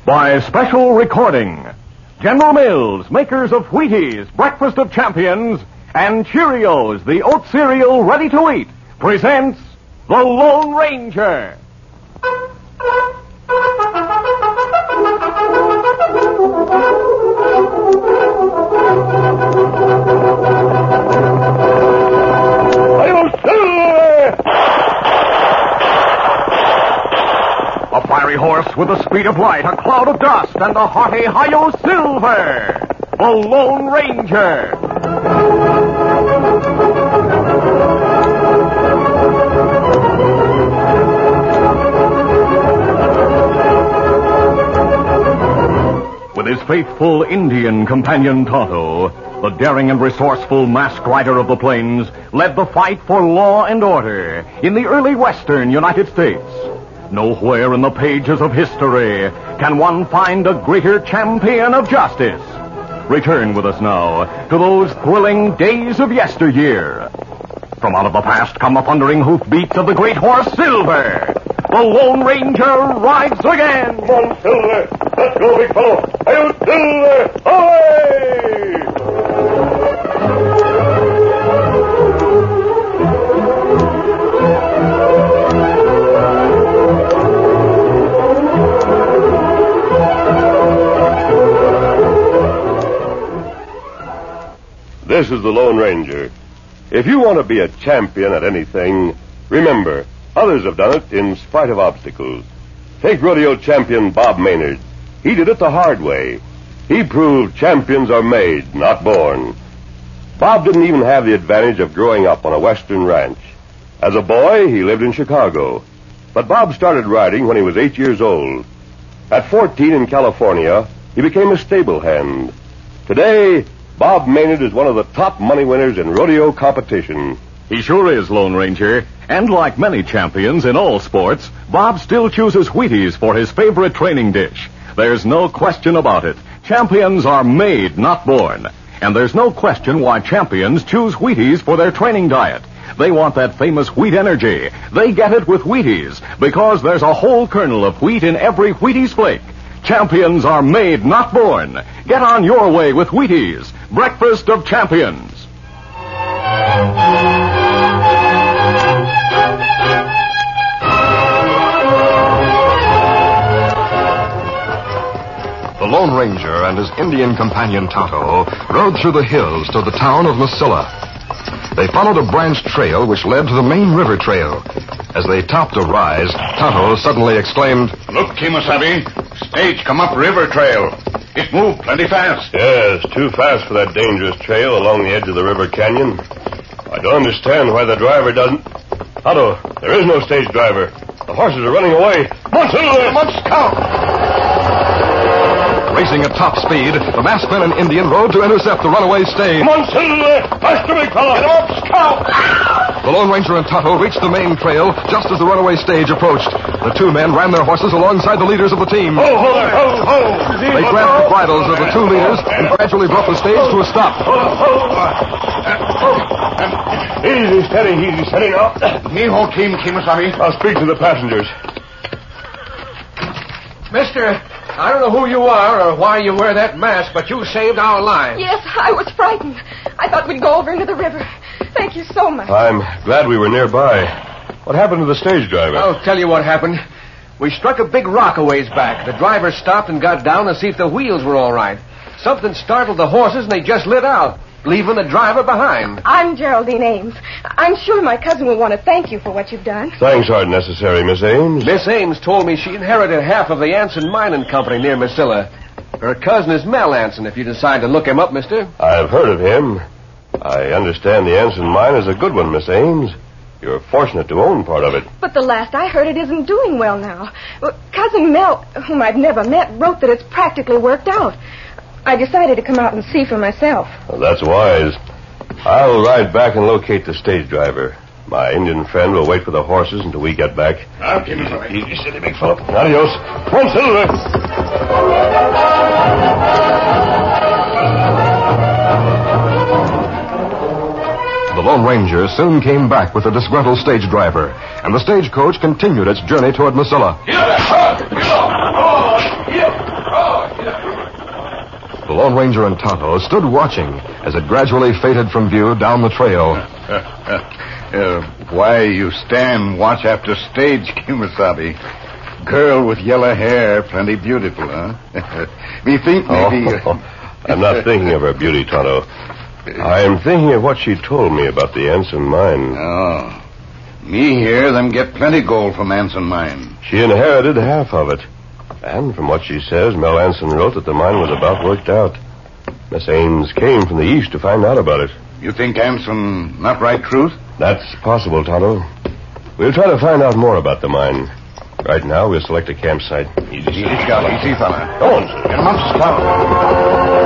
By special recording, General Mills, makers of Wheaties, Breakfast of Champions, and Cheerios, the oat cereal ready to eat, presents The Lone Ranger. A fiery horse with the speed of light, a cloud of dust, and a hearty Hi-Yo Silver, the Lone Ranger. With his faithful Indian companion Tonto, the daring and resourceful masked rider of the plains led the fight for law and order in the early western United States. Nowhere in the pages of history can one find a greater champion of justice. Return with us now to those thrilling days of yesteryear. From out of the past come the thundering hoofbeats of the great horse Silver. The Lone Ranger rides again. Come on, Silver. Let's go, big fellow. Hail, Silver! Away! This is the Lone Ranger. If you want to be a champion at anything, remember, others have done it in spite of obstacles. Take rodeo champion Bob Maynard. He did it the hard way. He proved champions are made, not born. Bob didn't even have the advantage of growing up on a western ranch. As a boy, he lived in Chicago. But Bob started riding when he was 8 years old. At 14 in California, he became a stable hand. Today, Bob Maynard is one of the top money winners in rodeo competition. He sure is, Lone Ranger. And like many champions in all sports, Bob still chooses Wheaties for his favorite training dish. There's no question about it. Champions are made, not born. And there's no question why champions choose Wheaties for their training diet. They want that famous wheat energy. They get it with Wheaties because there's a whole kernel of wheat in every Wheaties flake. Champions are made, not born. Get on your way with Wheaties, Breakfast of Champions. The Lone Ranger and his Indian companion Tonto rode through the hills to the town of Mesilla. They followed a branch trail which led to the main river trail. As they topped a rise, Tonto suddenly exclaimed, "Look, Kemosabe, stage come up river trail. It moved plenty fast." Yes, too fast for that dangerous trail along the edge of the river canyon. I don't understand why the driver doesn't... Tonto, there is no stage driver. The horses are running away. Come on, Silver! Come on, Scout! Racing at top speed, the masked men and Indian rode to intercept the runaway stage. Come on, Silver! Faster, big fellow! Get him up, Scout! The Lone Ranger and Tonto reached the main trail just as the runaway stage approached. The two men ran their horses alongside the leaders of the team. Ho, ho there! Ho, ho! They grabbed the bridles of the two leaders and gradually brought the stage to a stop. Easy, steady now. Me whole team, Kemosabe. I'll speak to the passengers. Mister, I don't know who you are or why you wear that mask, but you saved our lives. Yes, I was frightened. I thought we'd go over into the river. Thank you so much. I'm glad we were nearby. What happened to the stage driver? I'll tell you what happened. We struck a big rock a ways back. The driver stopped and got down to see if the wheels were all right. Something startled the horses and they just lit out, leaving the driver behind. I'm Geraldine Ames. I'm sure my cousin will want to thank you for what you've done. Thanks aren't necessary, Miss Ames. Miss Ames told me she inherited half of the Anson Mining Company near Mesilla. Her cousin is Mel Anson, if you decide to look him up, mister. I've heard of him. I understand the Anson mine is a good one, Miss Ames. You're fortunate to own part of it. But the last I heard, it isn't doing well now. Cousin Mel, whom I've never met, wrote that it's practically worked out. I decided to come out and see for myself. Well, that's wise. I'll ride back and locate the stage driver. My Indian friend will wait for the horses until we get back. Now, Kemosabe. Easy, steady, big fellow. Adios. Come on, The Lone Ranger soon came back with a disgruntled stage driver, and the stagecoach continued its journey toward Mesilla. Here! Lone Ranger and Tonto stood watching as it gradually faded from view down the trail. Why you stand watch after stage, Kimasabi? Girl with yellow hair, plenty beautiful, huh? Me think maybe... I'm not thinking of her beauty, Tonto. I am thinking of what she told me about the Anson mine. Oh. Me hear them get plenty gold from Anson mine. She inherited half of it. And from what she says, Mel Anson wrote that the mine was about worked out. Miss Ames came from the east to find out about it. You think Anson not write truth? That's possible, Tonto. We'll try to find out more about the mine. Right now, we'll select a campsite. Easy, Scout. Easy, fella. Go on. Get him up, Scout.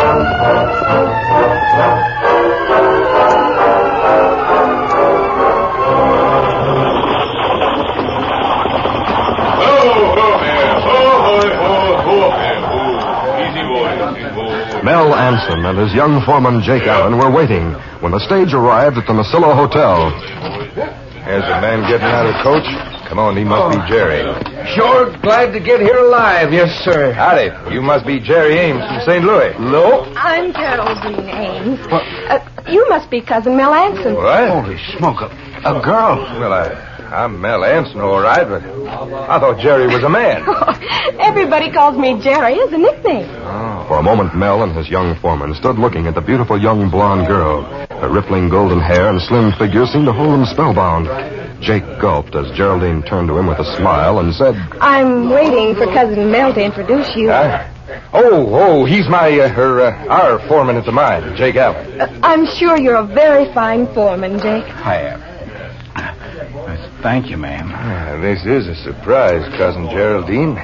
Mel Anson and his young foreman, Jake Allen, were waiting when the stage arrived at the Masilla Hotel. There's a man getting out of the coach. Come on, he must be Jerry. Sure glad to get here alive, yes, sir. Howdy. You must be Jerry Ames from St. Louis. No. I'm Geraldine Ames. You must be Cousin Mel Anson. What? Holy smoke, a girl. Well, I'm Mel Anson, all right, but I thought Jerry was a man. Everybody calls me Jerry as a nickname. For a moment, Mel and his young foreman stood looking at the beautiful young blonde girl. Her rippling golden hair and slim figure seemed to hold them spellbound. Jake gulped as Geraldine turned to him with a smile and said, I'm waiting for Cousin Mel to introduce you. He's our foreman at the mine, Jake Allen. I'm sure you're a very fine foreman, Jake. I am. Thank you, ma'am. This is a surprise, Cousin Geraldine.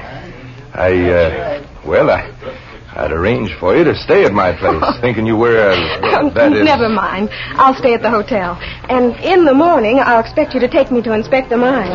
I'd arranged for you to stay at my place, thinking you were, Never mind. I'll stay at the hotel. And in the morning, I'll expect you to take me to inspect the mine.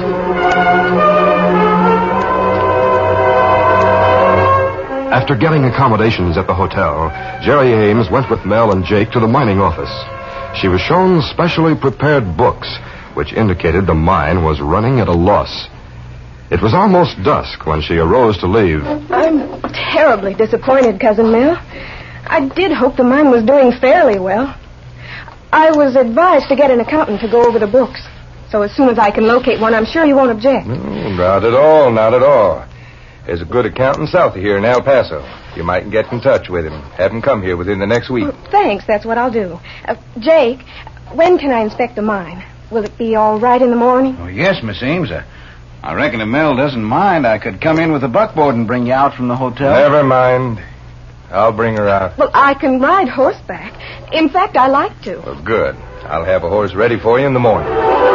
After getting accommodations at the hotel, Jerry Ames went with Mel and Jake to the mining office. She was shown specially prepared books, which indicated the mine was running at a loss. It was almost dusk when she arose to leave. I'm terribly disappointed, Cousin Mel. I did hope the mine was doing fairly well. I was advised to get an accountant to go over the books. So as soon as I can locate one, I'm sure you won't object. No, not at all, not at all. There's a good accountant south of here in El Paso. You might get in touch with him. Have him come here within the next week. Well, thanks, that's what I'll do. Jake, when can I inspect the mine? Will it be all right in the morning? Oh, yes, Miss Ames. I reckon if Mel doesn't mind, I could come in with a buckboard and bring you out from the hotel. Never mind. I'll bring her out. Well, I can ride horseback. In fact, I like to. Well, good. I'll have a horse ready for you in the morning.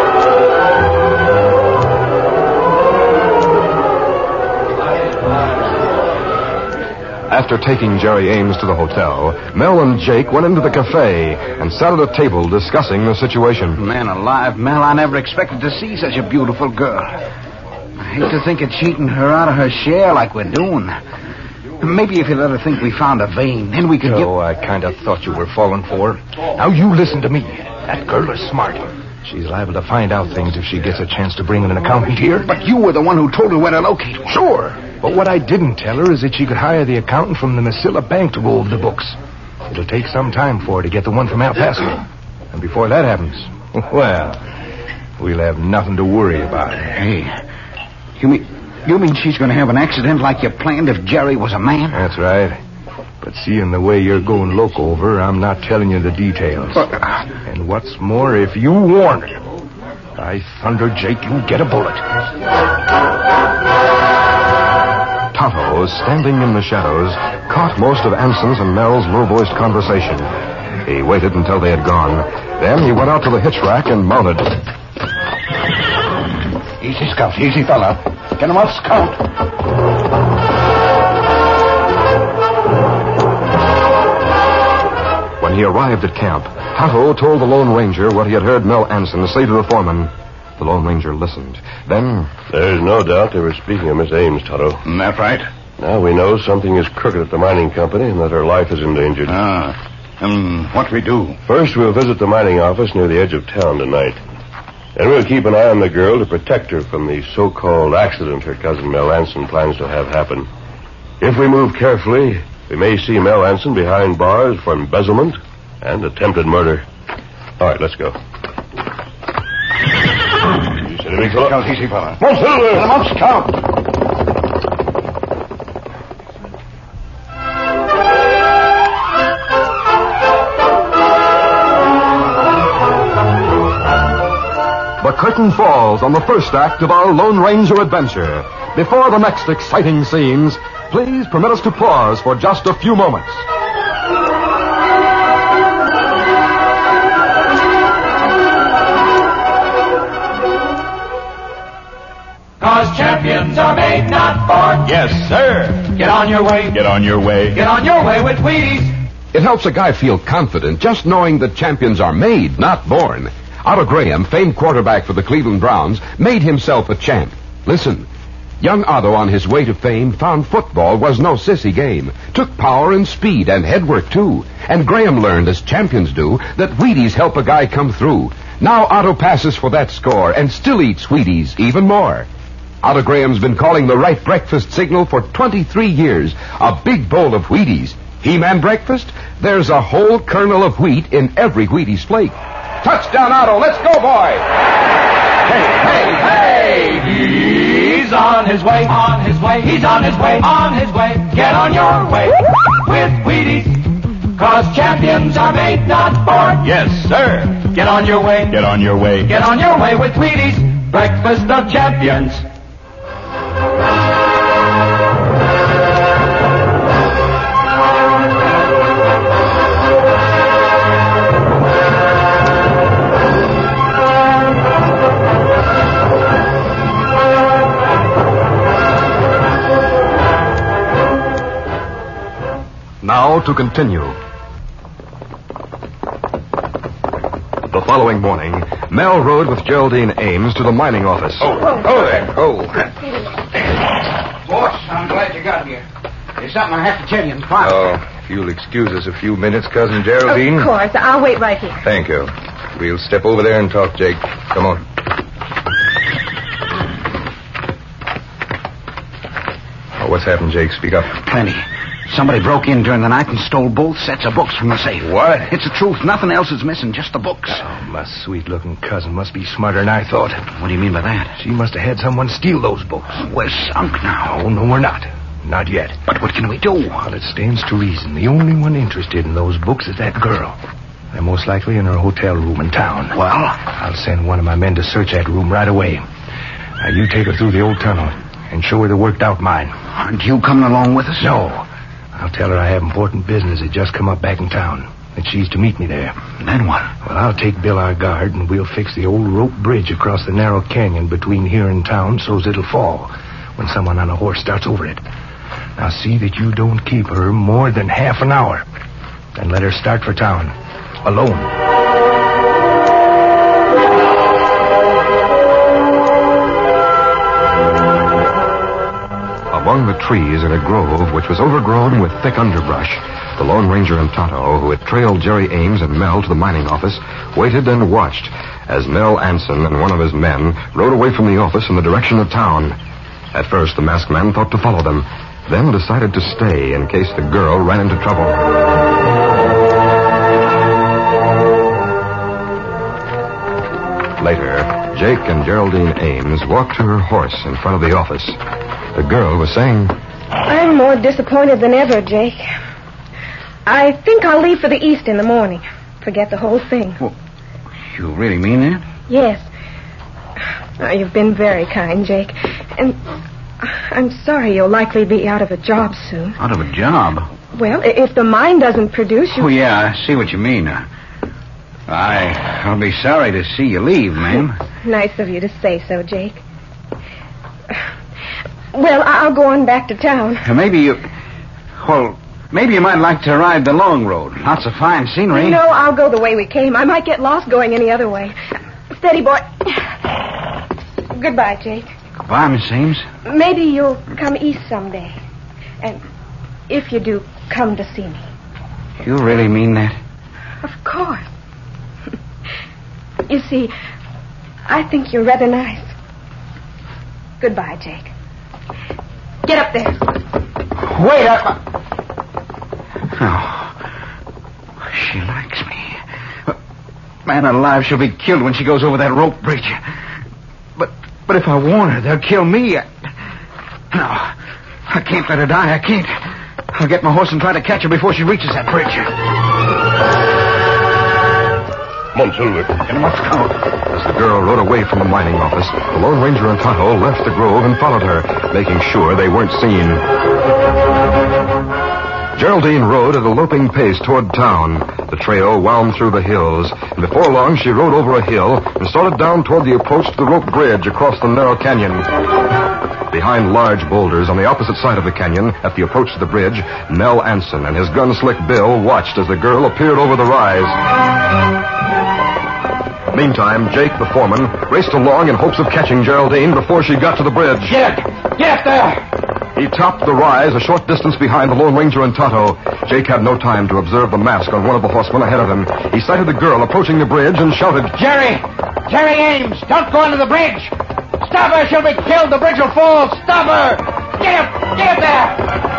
After taking Jerry Ames to the hotel, Mel and Jake went into the cafe and sat at a table discussing the situation. Man alive, Mel, I never expected to see such a beautiful girl. I hate to think of cheating her out of her share like we're doing. Maybe if you let her think we found a vein, then we could get... Oh, I kind of thought you were falling for her. Now, you listen to me. That girl is smart. She's liable to find out things if she gets a chance to bring in an accountant here. But you were the one who told her where to locate one. Sure. But what I didn't tell her is that she could hire the accountant from the Masilla Bank to go over the books. It'll take some time for her to get the one from El Paso. And before that happens, well, we'll have nothing to worry about. Hey, you mean she's going to have an accident like you planned if Jerry was a man? That's right. But seeing the way you're going loco over, I'm not telling you the details. And what's more, if you warn her, by thunder, Jake, you'll get a bullet. Tonto, standing in the shadows, caught most of Anson's and Mel's low-voiced conversation. He waited until they had gone. Then he went out to the hitch rack and mounted. Easy, Scout. Easy, fella. Get him off, Scout. When he arrived at camp, Tonto told the Lone Ranger what he had heard Mel Anson say to the foreman. The Lone Ranger listened. Then... There's no doubt they were speaking of Miss Ames, Tonto. Isn't that right? Now we know something is crooked at the mining company and that her life is endangered. And what we do? First, we'll visit the mining office near the edge of town tonight. And we'll keep an eye on the girl to protect her from the so-called accident her cousin Mel Anson plans to have happen. If we move carefully, We may see Mel Anson behind bars for embezzlement and attempted murder. All right, let's go. Easy, big fella. Easy, fella. Come on, Silver. Come on, Scout. The curtain falls on the first act of our Lone Ranger adventure. Before the next exciting scenes, please permit us to pause for just a few moments. Cause champions are made, not born. Yes, sir. Get on your way. Get on your way. Get on your way with Wheaties. It helps a guy feel confident just knowing that champions are made, not born. Otto Graham, famed quarterback for the Cleveland Browns, made himself a champ. Listen, young Otto on his way to fame found football was no sissy game. Took power and speed and head work too. And Graham learned, as champions do, that Wheaties help a guy come through. Now Otto passes for that score and still eats Wheaties even more. Otto Graham's been calling the right breakfast signal for 23 years. A big bowl of Wheaties. He-Man breakfast? There's a whole kernel of wheat in every Wheaties flake. Touchdown, Otto. Let's go, boy. Hey! He's on his way, on his way. He's on his way, on his way. Get on your way with Wheaties. Cause champions are made, not born. Yes, sir. Get on your way. Get on your way. Get on your way with Wheaties. Breakfast of champions. Now to continue. The following morning, Mel rode with Geraldine Ames to the mining office. Oh there. Boss, I'm glad you got here. There's something I have to tell you in private. Oh, if you'll excuse us a few minutes, Cousin Geraldine. Of course. I'll wait right here. Thank you. We'll step over there and talk, Jake. Come on. Oh, what's happened, Jake? Speak up. Plenty. Somebody broke in during the night and stole both sets of books from the safe. What? It's the truth. Nothing else is missing, just the books. Oh, my sweet-looking cousin must be smarter than I thought. What do you mean by that? She must have had someone steal those books. We're sunk now. Oh, no, we're not. Not yet. But what can we do? Well, it stands to reason. The only one interested in those books is that girl. They're most likely in her hotel room in town. Well? I'll send one of my men to search that room right away. Now, you take her through the old tunnel and show her the worked-out mine. Aren't you coming along with us? No. I'll tell her I have important business that just come up back in town, that she's to meet me there. Then what? Well, I'll take Bill, our guard, and we'll fix the old rope bridge across the narrow canyon between here and town so's it'll fall when someone on a horse starts over it. Now, see that you don't keep her more than half an hour. Then let her start for town, alone. Among the trees in a grove which was overgrown with thick underbrush, the Lone Ranger and Tonto, who had trailed Jerry Ames and Mel to the mining office, waited and watched as Mel Anson and one of his men rode away from the office in the direction of town. At first, the masked man thought to follow them, then decided to stay in case the girl ran into trouble. Later, Jake and Geraldine Ames walked to her horse in front of the office. The girl was saying, I'm more disappointed than ever, Jake. I think I'll leave for the East in the morning. Forget the whole thing. Well, you really mean that? Yes. Oh, you've been very kind, Jake. And I'm sorry you'll likely be out of a job soon. Out of a job? Well, if the mine doesn't produce, you... Oh, yeah, I see what you mean. I'll be sorry to see you leave, ma'am. Nice of you to say so, Jake. Well, I'll go on back to town. Maybe you might like to ride the long road. Lots of fine scenery. No, I'll go the way we came. I might get lost going any other way. Steady, boy. Goodbye, Jake. Goodbye, Miss Ames. Maybe you'll come east someday. And if you do, come to see me. You really mean that? Of course. You see, I think you're rather nice. Goodbye, Jake. Get up there. Wait up. Man alive, she'll be killed when she goes over that rope bridge. But if I warn her, they'll kill me. No, I can't let her die. I can't. I'll get my horse and try to catch her before she reaches that bridge. Come on, Silver. Get him off the count. As the girl rode away from the mining office, the Lone Ranger and Tonto left the grove and followed her, making sure they weren't seen. Geraldine rode at a loping pace toward town. The trail wound through the hills, and before long she rode over a hill and started down toward the approach to the rope bridge across the narrow canyon. Behind large boulders on the opposite side of the canyon, at the approach to the bridge, Mel Anson and his gunslick Bill watched as the girl appeared over the rise. Meantime, Jake, the foreman, raced along in hopes of catching Geraldine before she got to the bridge. Get there! He topped the rise a short distance behind the Lone Ranger and Tonto. Jake had no time to observe the mask on one of the horsemen ahead of him. He sighted the girl approaching the bridge and shouted, Jerry Ames, don't go under the bridge! Stop her, she'll be killed, the bridge will fall! Stop her! Get there!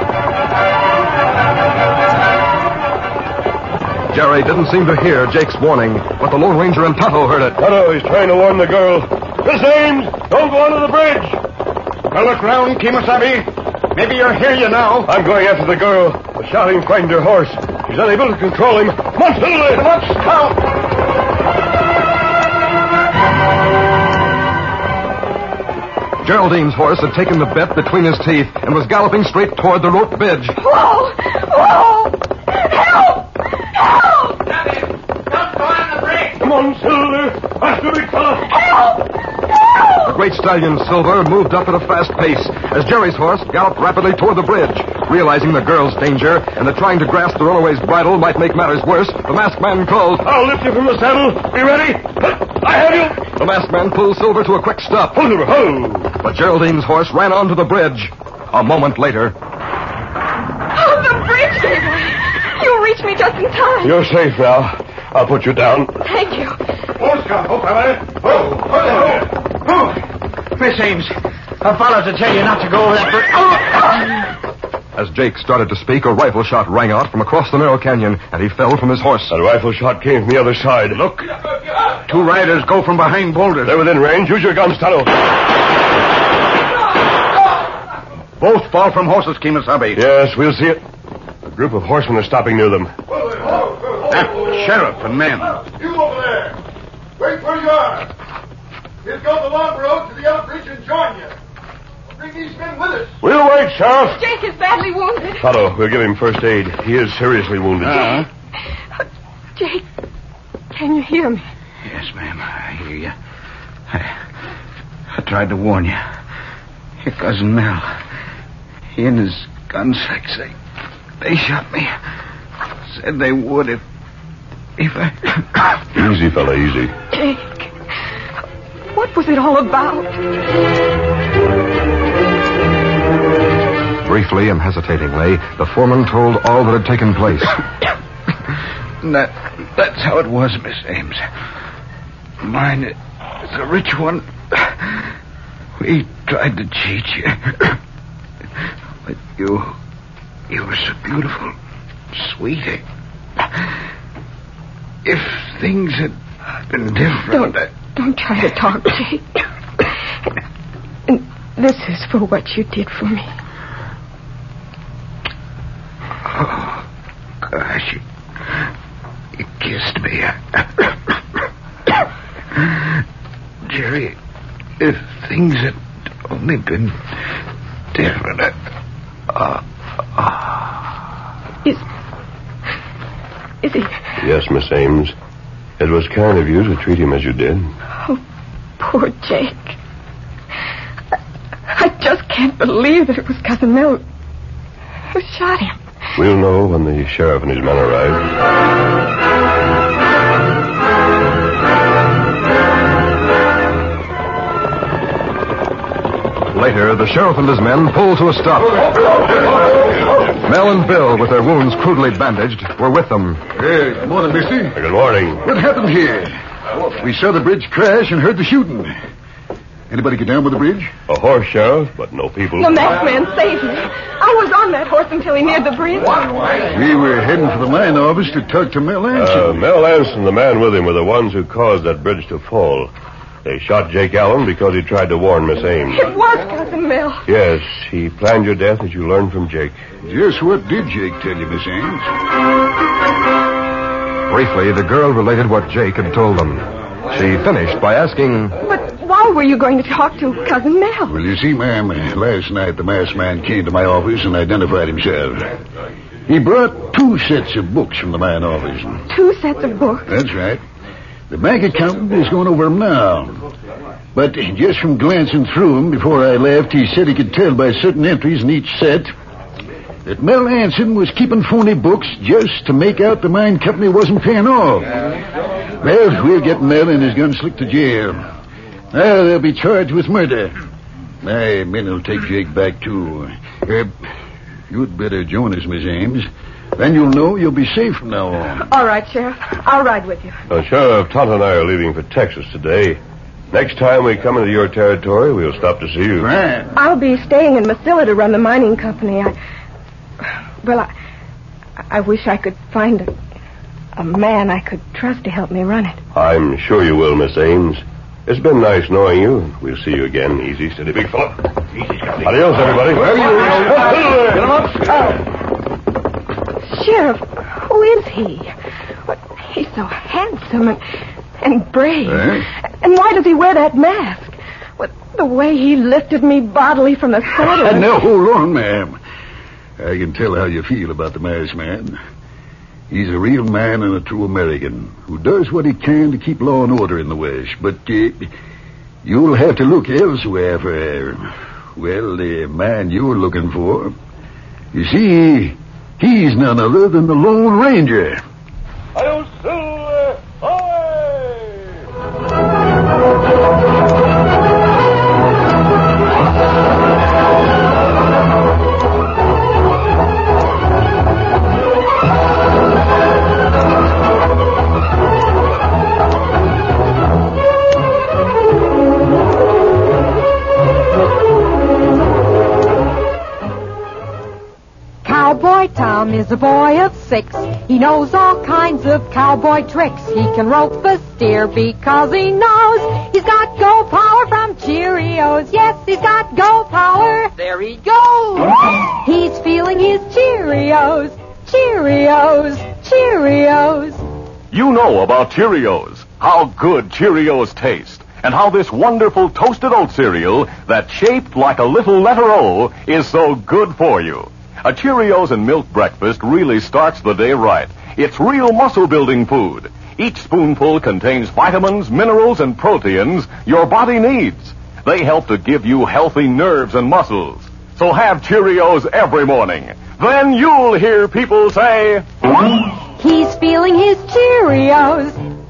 Jerry didn't seem to hear Jake's warning, but the Lone Ranger and Tonto heard it. Tonto, he's trying to warn the girl. Miss Ames, don't go under the bridge. Now look round, Kemosabe. Maybe you'll hear you now. I'm going after the girl. The shouting frightened her horse. She's unable to control him. Come on, Silver! Let's count. Geraldine's horse had taken the bit between his teeth and was galloping straight toward the rope bridge. Whoa! Help! Don't go on the bridge! Come on, Silver. Faster, big fella. Help! The great stallion Silver moved up at a fast pace as Jerry's horse galloped rapidly toward the bridge. Realizing the girl's danger and that trying to grasp the runaway's bridle might make matters worse, the masked man called, I'll lift you from the saddle. Be ready. I have you. The masked man pulled Silver to a quick stop. Hold Silver, hold. But Geraldine's horse ran onto the bridge. A moment later. Oh, the bridge! You reached me just in time. You're safe now. I'll put you down. Thank you. Horse count. Miss Ames, I followed to tell you not to go over that bridge. As Jake started to speak, a rifle shot rang out from across the narrow canyon, and he fell from his horse. That rifle shot came from the other side. Look. Two riders go from behind boulders. They're within range. Use your guns, Tonto. Both fall from horses, Kemosabe. Yes, we'll see it. A group of horsemen are stopping near them. That sheriff and men. You over there. Wait where you are. We'll go the long road to the other bridge and join you. Bring these men with us. We'll wait, Sheriff. Jake is badly wounded. Tonto, we'll give him first aid. He is seriously wounded. Jake, can you hear me? Yes, ma'am, I hear you. I tried to warn you. Your cousin Mel. He and his gunslicks, they shot me. Said they would if I... Easy, fella, easy. Jake, what was it all about? Briefly and hesitatingly, the foreman told all that had taken place. That's how it was, Miss Ames. Mine is a rich one. We tried to cheat you. But you were so beautiful, sweet. If things had been different... Don't try to talk, Jake. And this is for what you did for me. Oh, gosh, you kissed me. Jerry, if things had only been different... Is he... Yes, Miss Ames. It was kind of you to treat him as you did. Oh, poor Jake. I just can't believe that it was Cousin Mel who shot him. We'll know when the sheriff and his men arrive. Later, the sheriff and his men pulled to a stop. Mel and Bill, with their wounds crudely bandaged, were with them. Hey, good morning, mister. Good morning. What happened here? We saw the bridge crash and heard the shooting. Anybody get down with the bridge? A horse, Sheriff, but no people. The masked man saved me. I was on that horse until he neared the bridge. We were heading for the mine office to talk to Mel Anson. Mel Anson and the man with him were the ones who caused that bridge to fall. They shot Jake Allen because he tried to warn Miss Ames. It was Cousin Mel. Yes, he planned your death as you learned from Jake. Just what did Jake tell you, Miss Ames? Briefly, the girl related what Jake had told them. She finished by asking... But why were you going to talk to Cousin Mel? Well, you see, ma'am, last night the masked man came to my office and identified himself. He brought 2 sets of books from the mine office. 2 sets of books? That's right. The bank accountant is going over them now. But just from glancing through them before I left, he said he could tell by certain entries in each set that Mel Anson was keeping phony books just to make out the mine company wasn't paying off. Well, we'll get Mel and his gunslick to jail. Now they'll be charged with murder. My men will take Jake back, too. You'd better join us, Miss Ames. Then you'll know you'll be safe from now on. All right, Sheriff. I'll ride with you. Sheriff, Tonto and I are leaving for Texas today. Next time we come into your territory, we'll stop to see you. Right. I'll be staying in Mesilla to run the mining company. I wish I could find a man I could trust to help me run it. I'm sure you will, Miss Ames. It's been nice knowing you. We'll see you again. Easy, steady, big fella. Easy, Scotty. Adios, everybody. Get him up. Sheriff, who is he? He's so handsome and brave. And why does he wear that mask? The way he lifted me bodily from the saddle. Now, hold on, ma'am. I can tell how you feel about the masked man. He's a real man and a true American who does what he can to keep law and order in the West. But you'll have to look elsewhere for, the man you're looking for. You see, he's none other than the Lone Ranger. Hi-yo, Silver! Hi! Cowboy Tom is a boy of 6. He knows all kinds of cowboy tricks. He can rope a steer because he knows he's got go power from Cheerios. Yes, he's got go power. There he goes. He's feeling his Cheerios. Cheerios. Cheerios. You know about Cheerios, how good Cheerios taste, and how this wonderful toasted oat cereal that's shaped like a little letter O is so good for you. A Cheerios and milk breakfast really starts the day right. It's real muscle-building food. Each spoonful contains vitamins, minerals, and proteins your body needs. They help to give you healthy nerves and muscles. So have Cheerios every morning. Then you'll hear people say... He's feeling his Cheerios.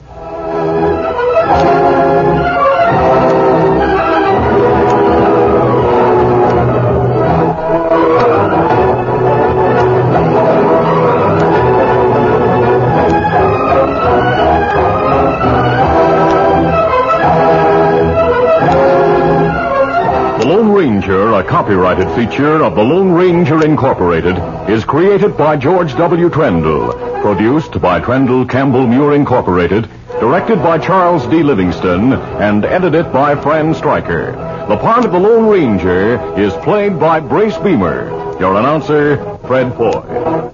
The Lone Ranger, a copyrighted feature of the Lone Ranger Incorporated, is created by George W. Trendle, produced by Trendle Campbell Muir Incorporated, directed by Charles D. Livingston, and edited by Fran Stryker. The part of the Lone Ranger is played by Brace Beamer. Your announcer, Fred Foy.